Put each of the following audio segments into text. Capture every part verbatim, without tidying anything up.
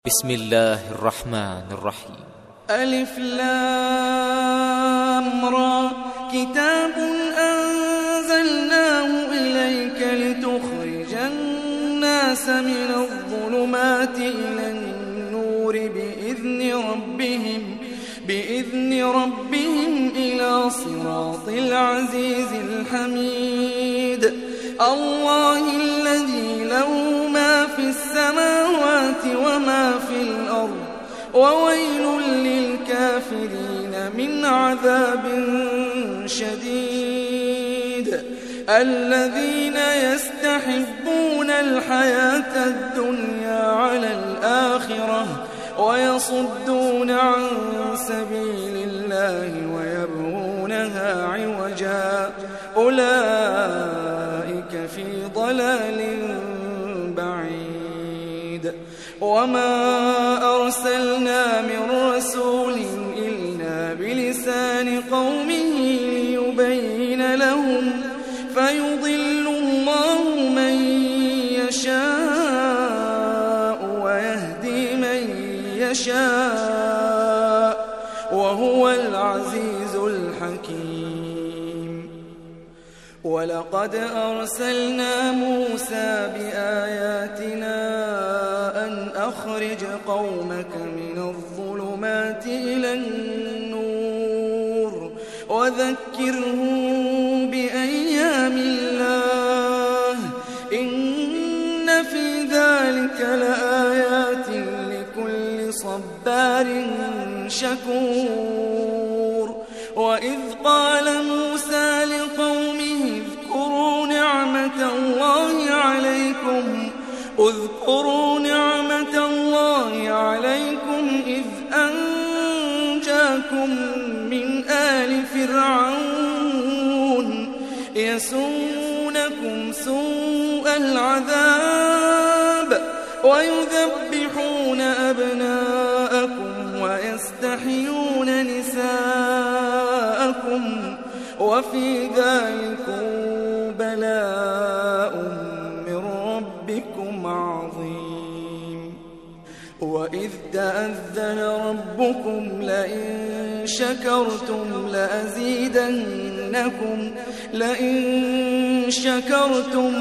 بسم الله الرحمن الرحيم. ألف لام را كتاب أنزلناه إليك لتخرج الناس من الظلمات إلى النور بإذن ربهم بإذن ربهم إلى صراط العزيز الحميد الله الذي له ما في السماوات وما في الأرض وويل للكافرين من عذاب شديد الذين يستحبون الحياة الدنيا على الآخرة ويصدون عن سبيل الله ويبغونها عوجا أولئك في ضلال بعيد وما أرسلنا من رسول إلا بلسان قومه ليبين لهم فيضل الله من يشاء ويهدي من يشاء وهو العزيز الحكيم ولقد أرسلنا موسى بآياتنا أن أخرج قومك من الظلمات إلى النور وذكرهم بأيام الله إن في ذلك لآيات لكل صبار شكور وإذ قال موسى لقومه اذكروا نعمة الله عليكم اذكروا نعمة الله عليكم إذ أنجاكم من آل فرعون يسومونكم سوء العذاب ويذبحون أبناءكم ويستحيون نساءكم وفي ذلكم بلاء من ربكم عظيم وإذ تأذن ربكم لئن شكرتم لأزيدنكم لئن شكرتم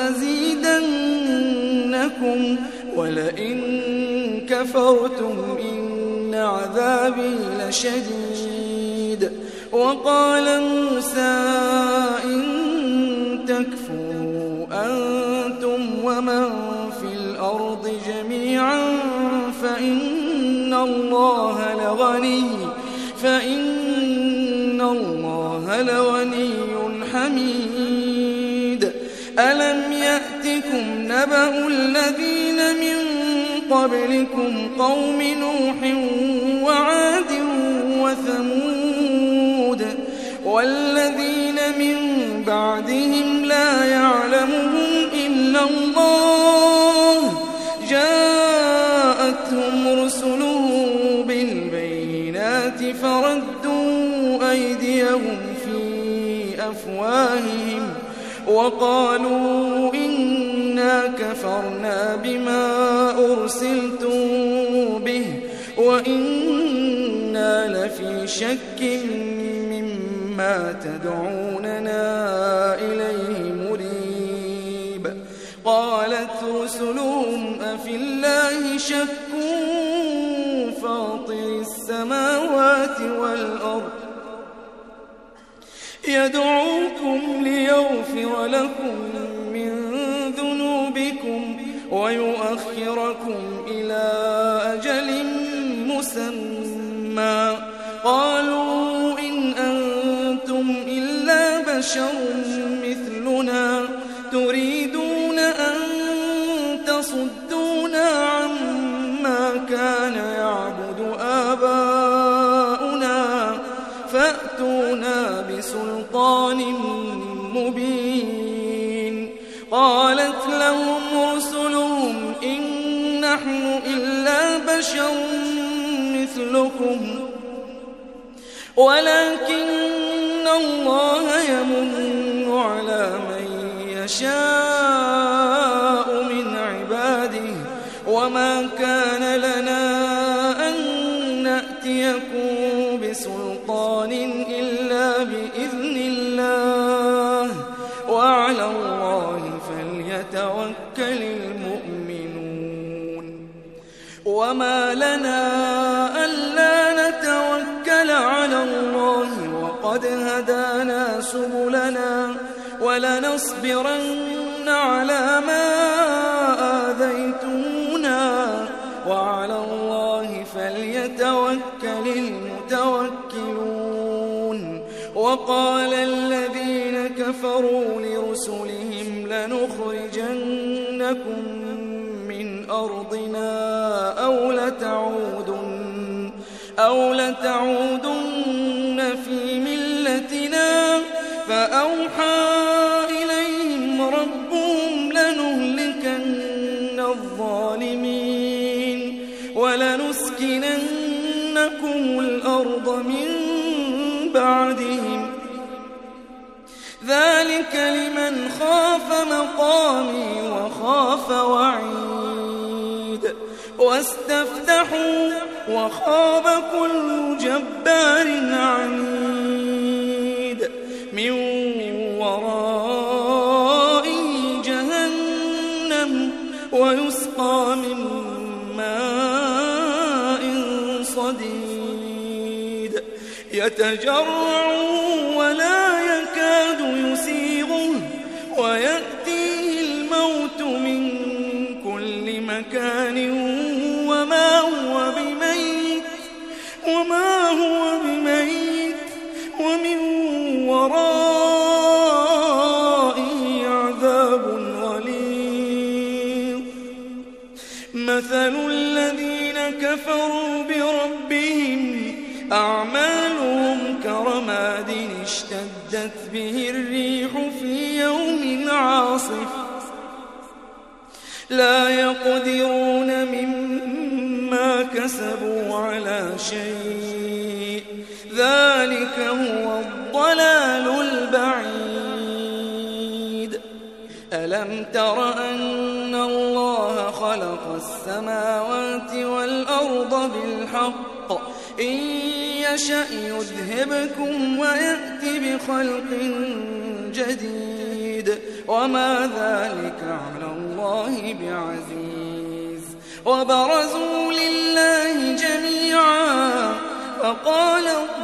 لأزيدنكم ولئن كفرتم إن عذابي لشديد وقال موسى إن تكفروا أنتم ومن في الأرض جميعا فإن الله لغني فإن الله لغني حميد ألم يأتكم نبأ الذين من قبلكم قوم نوح وعاد وثمود والذين من بعدهم لا يعلمهم إلا الله جاءتهم رسلهم بالبينات فردوا أيديهم في أفواههم وقالوا إنا كفرنا بما أرسلتم به وإنا لفي شك مما تدعوننا إليه مريب قالت رسلهم أفي الله شك فاطر السماوات والأرض يدعوكم ليغفر لكم من ذنوبكم ويؤخركم إلى أجل مسمى قالوا إن أنتم إلا بشر مثلنا تريدون أن تصدونا عما كان يعبد آباؤنا فأتونا بسلطان مبين قالت لهم رسلهم إن نحن إلا بشر مثلكم ولكن الله يمن على من يشاء من عباده وما كان لنا يأتيكم بسلطان إلا بإذن الله وعلى الله فليتوكل المؤمنون. وما لنا ألا نتوكل على الله وقد هدانا سبلنا ولنصبرن على ما آذيتمونا وعلى الله فليتوكل المتوكلون. وقال الذين كفروا لرسلهم لنخرجنكم من أرضنا أو لتعودن, أو لتعودن في ملتنا فأوحى إليهم ربهم لنهلكن الظالمين ولنسكننكم الأرض من بعدهم ذلك لمن خاف مقامي وخاف وعيد. واستفتحوا وخاب كل جبار عنيد من ورائه جهنم ويسقى من ماء صديد يتجرع ولا يكاد يسيغه ويأتيه الموت من كل مكان وما هو بميت وما هو بميت ومن ورائه عذاب غليظ. مثل الذين كفروا بربهم أعمالهم كرماد اشتدت به الريح في يوم عاصف لا يقدرون مما كسبوا على شيء ذلك هو الضلال البعيد. ألم تر أن الله خلق السماوات والأرض بالحق إن يشأ يذهبكم ويأتي بخلق جديد وما ذلك على الله بعزيز. وبرزوا لله جميعا فقال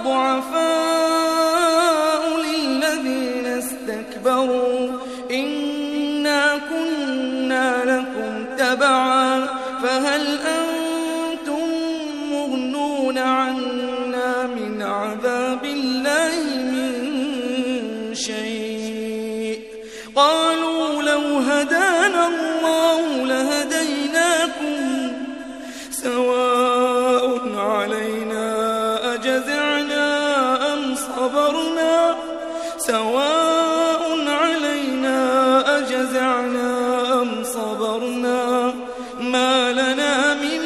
الضعفاء للذين استكبروا إنا كنا لكم تبعا فهل أنتم مغنون عنا من عذاب الله من شيء قالوا لو هدانا الله لهديناكم سواء علينا أجزعنا أم صبرنا سواء علينا أجزعنا أم صبرنا ما لنا من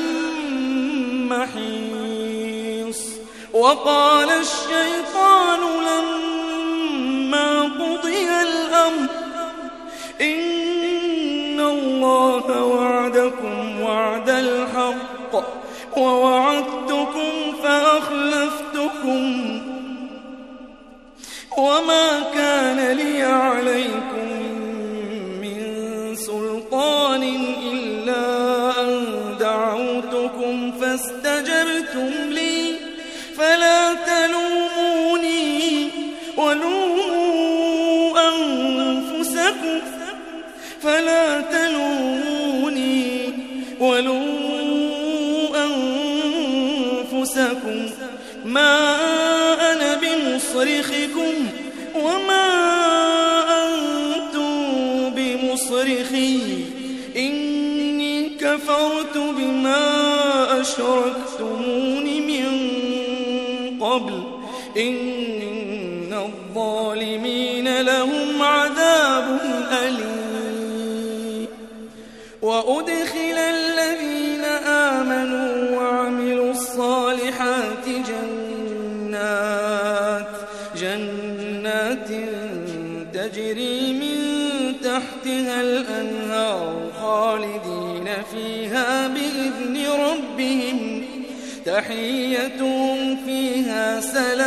محيص. وقال الشيطان لما قضي الأمر إن الله وعدكم وعد الحق ووعدتكم فأخلفتكم وما كان لي عليكم من سلطان إلا أن دعوتكم فاستجبتم لي فلا تلوموني ولوموا أنفسكم فلا تلوموني ولوموا أنفسكم ما أنا بمصرخكم وما أنتم بمصرخي إني كفرت بما أشركتمون من قبل إن الظالمين لهم عذاب أليم. وأدخل الذين آمنوا وعملوا الصالحات جنات جنات تجري من تحتها الأنهار خالدين فيها بإذن ربهم تحيتهم فيها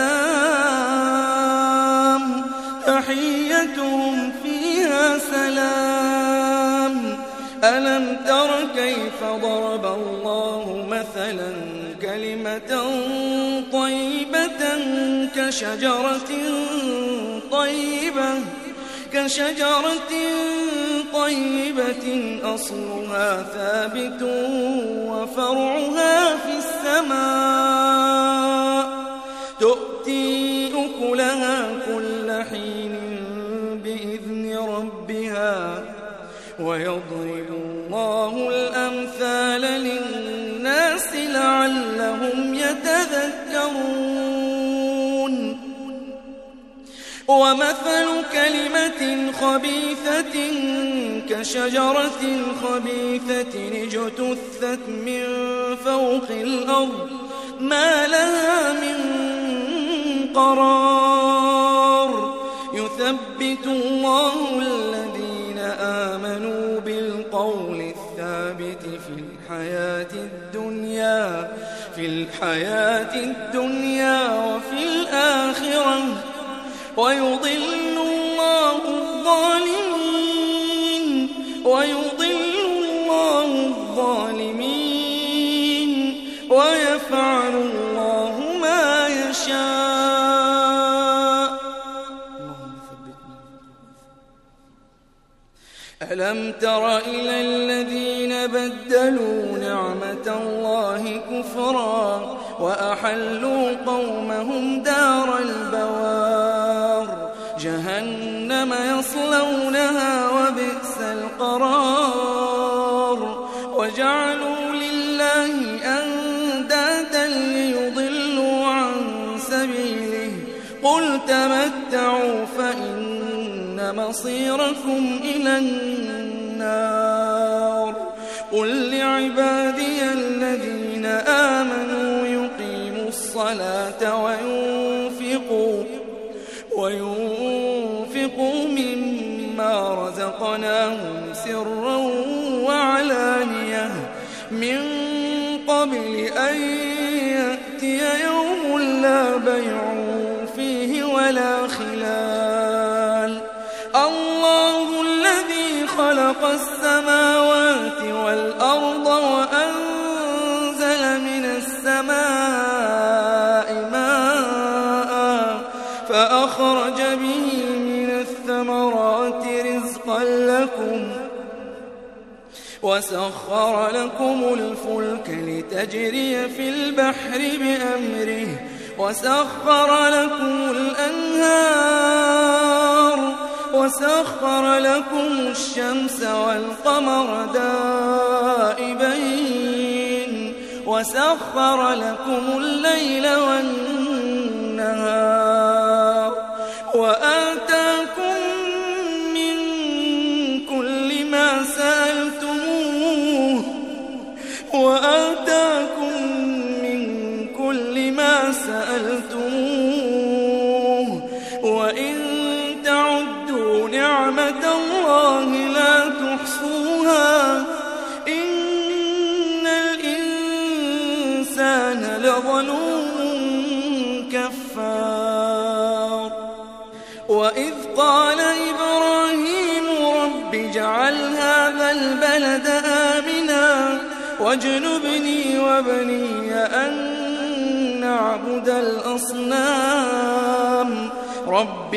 سلام تحيتهم فيها سلام ألم تر كيف ضرب الله مثلا كلمة طيبة كشجرة طيبة كشجرة طيبة أصلها ثابت وفرعها في السماء تؤتي أكلها كل حين بإذن ربها ويضرب الله الأمثال للناس لعلهم يتذكرون ومثل كلمة خبيثة كشجرة خبيثة اجتثت من فوق الأرض ما لها من قرار يثبت الله الذين آمنوا بالقول الثابت في الحياة الدنيا في الحياة الدنيا وفي الآخرة ويضل الله الظالمين ويضل الله الظالمين ويفعل الله ما يشاء. ألم تر إلى الذين بدلوا نعمة الله كفرا وأحلوا قومهم دار البوار جهنم يصلونها وبئس القرار وجعلوا لله أندادا ليضلوا عن سبيله قل تمتعوا فإن مصيركم إلى النار قل لعبادي الذين آمنوا يقيموا الصلاة وينفقوا وينفقوا مما رزقناهم سرا وعلانية من قبل أن يأتي يوم لا بيع فيه ولا خلال الله الذي خلق السماوات والأرض وأنزل من السماء ماء فأخرج به من الثمرات رزقا لكم وسخر لكم الفلك لتجري في البحر بأمره وسخر لكم الأنهار وسخر لكم الشمس والقمر دائبين وسخر لكم الليل والنهار وآتاكم من كل ما سألتموه وآتاكم من كل ما سألتموه وإن تعدوا نعمة الله لا تحصوها إن الإنسان لظلوم كفار وإذ قال إبراهيم رب اجعل هذا البلد آمنا واجنبني وبني أن نعبد الأصنام رب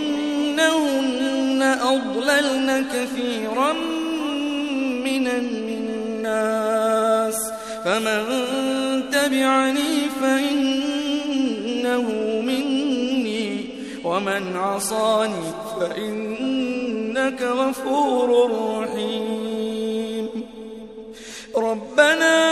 إنهن أضللن كثيرا من الناس فمن تبعني فإنه مني ومن عصاني فإنك غفور رحيم ربنا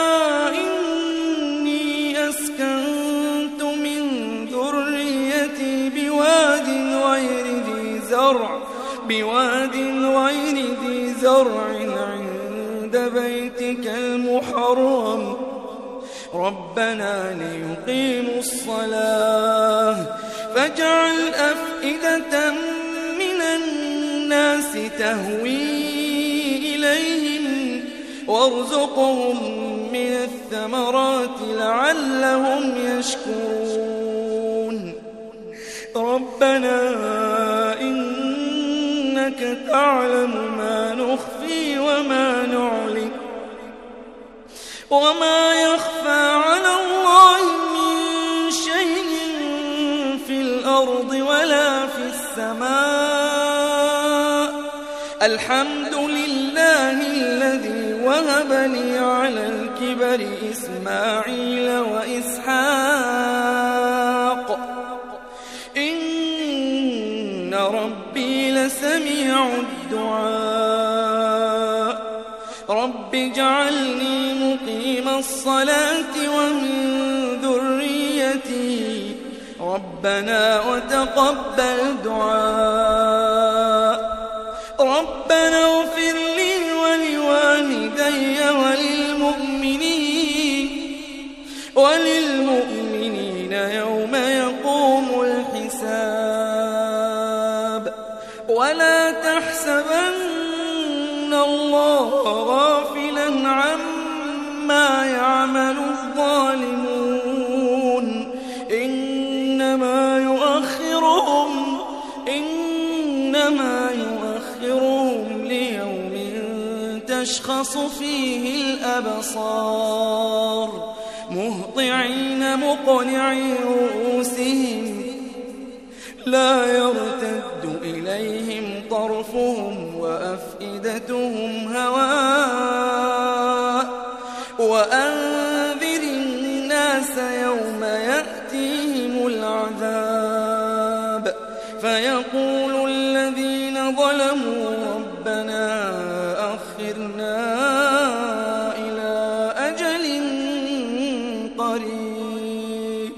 إني أسكنت من ذريتي بواد غير ذي زرع بواد غير ذي زرع عند بيتك المحرم ربنا ليقيموا الصلاة فاجعل أفئدة من الناس تهوي إليهم وارزقهم من الثمرات الثمرات لعلهم يشكرون ربنا إنك تعلم ما نخفي وما نعلن وما يخفى على الله من شيء في الأرض ولا في السماء الحمد لله الذي وهب لي على الكبر إسماعيل وإسحاق إن ربي لسميع الدعاء رب اجعلني مقيم الصلاة ومن ذريتي ربنا وتقبل دعاء ربنا اغفر لي ولوالدي وللمؤمنين وللمؤمنين يوم يقوم الحساب ولا تحسبن الله غافلا عما يعمل الظالمون إنما يؤخرهم إنما يؤخرهم ليوم تشخص فيه الأبصار مهطعين مقنعي رؤوسهم لا يرتد إليهم طرفهم وأفئدتهم هواء وأنذر الناس يوم يأتيهم العذاب فيقول الذين ظلموا ربنا أخرنا إلى أجل قريب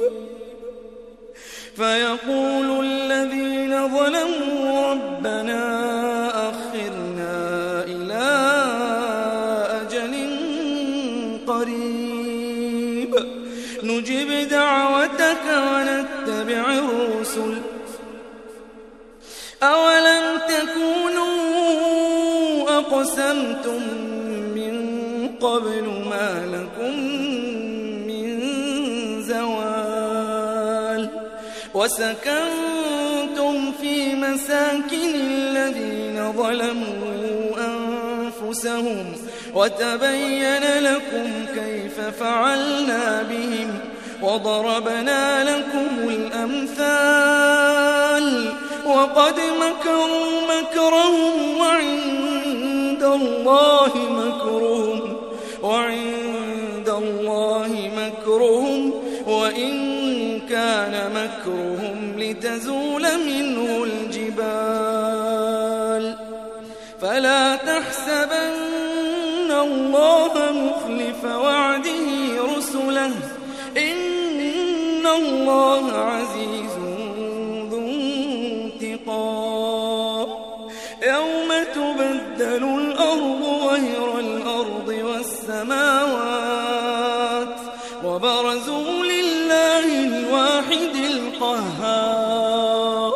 فيقول الذين ظلموا ربنا أخرنا إلى أجل قريب نجب دعوتك ونتبع الرسل أولم تكونوا أقسمتم من قبل ما لكم من زوال وسكنتم في مساكن الذين ظلموا أنفسهم وتبين لكم كيف فعلنا بهم وضربنا لكم الأمثال وقد مكروا مكرهم وعند الله مكرهم وعند الله مكرهم وإن كان مكرهم لتزول منه الجبال فلا تحسبن الله مخلف وعده رسله إن الله عزيز ذو انتقام يوم تبدل الأرض غير الأرض والسماوات وبرزوا لله الواحد القهار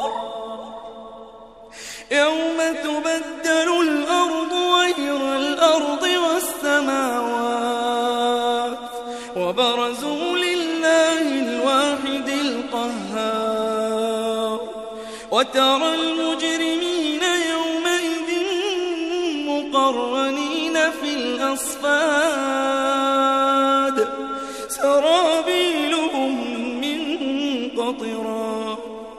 يوم تبدل الأرض غير الأرض والسماوات وبرزوا لله الواحد القهار وترى المجرمين يومئذ مقرنين في الأصفاد سرابيلهم من قطران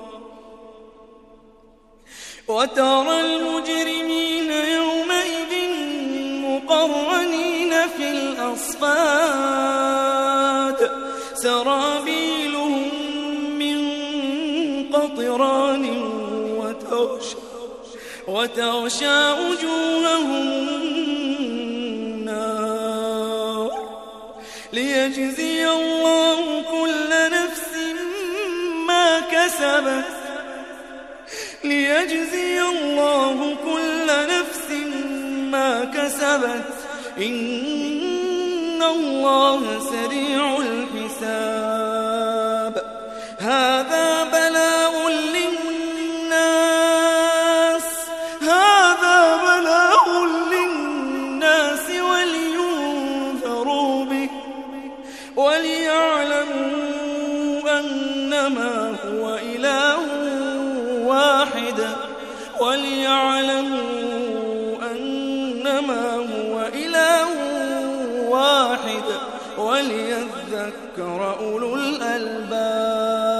وترى المجرمين يومئذ مقرنين في الأصفاد سرابيلهم من قطران وتغشى, وتغشى وجوههم النار ليجزي الله كل نفس ما كسبت ليجزي الله كل نفس ما كسبت إن الله سريع الحساب هذا بلاغ للناس هذا بلاغ للناس ولينذروا به وليعلموا أنما هو إله واحد وليعلموا أنما هو إله واحد وليذكر أولو الألباب.